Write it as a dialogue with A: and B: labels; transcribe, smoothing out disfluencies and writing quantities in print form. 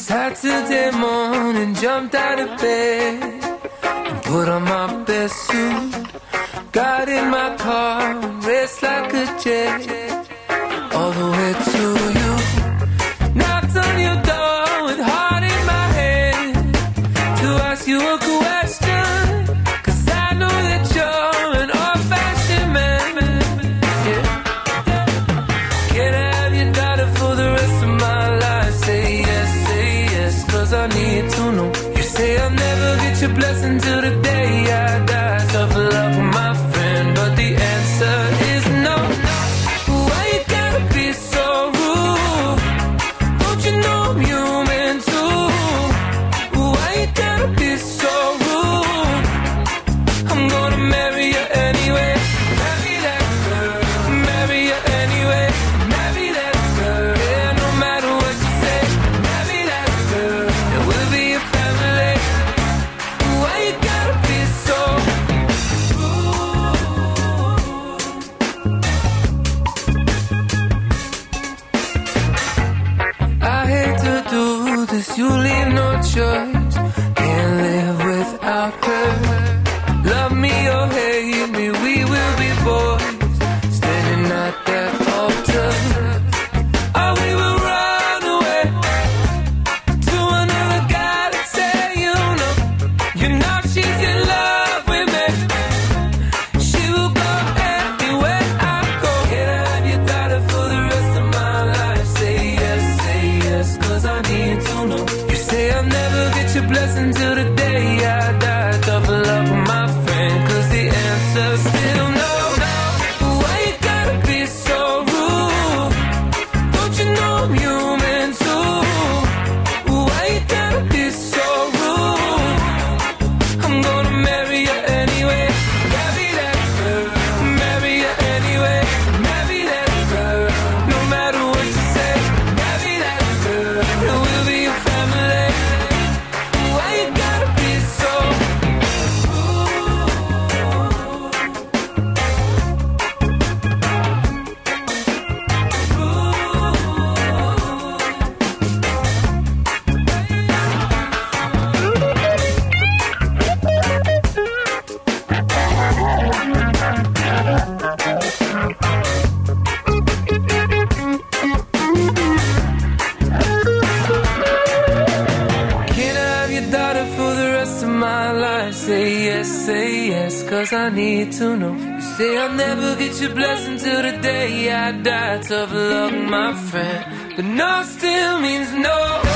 A: Saturday morning, jumped out of bed and put on my best suit. Got in my car, raced like a jet all the way to you. Knocked on your door with heart in my head to ask you a question, 'cause I know that you're an old-fashioned man. Yeah. Can I have your daughter for the rest of my life? Say yes, 'cause I need to know. You say I'll never get your blessing till the day I die. Tough luck, my friend, but the answer is no. Why you gotta be so rude? Don't you know I'm human too? Why you gotta be so rude? I'm gonna marry you anyway. Marry that girl. Marry you anyway. Marry that girl. Yeah, no matter what you say. Marry that girl. And we'll be a family. Why you gotta be so rude? I hate to do this, you leave no choice. Can't live without her. Love me or hate me, we will be boys, standing at that altar. Or we will run away to another guy that say you know she's in love with me. She will go anywhere I go. Can I have your daughter for the rest of my life? Say yes, 'cause I need to know. You say I'll never get your blessing till the day I die. Tough luck, my friend, 'cause the answer's still no. Why you gotta be so rude? Don't you know I'm human too? Why you gotta be so rude? I'm gonna marry you anyway. Marry that girl. Marry you anyway. Marry that girl. No matter what you say. Marry that girl. And we'll be a family. Why you gotta be so rude? Can I have your daughter for the rest of my life? Say yes, 'cause I need to know. You say I'll never get your blessing till the day I die. Tough luck, my friend, but no still means no.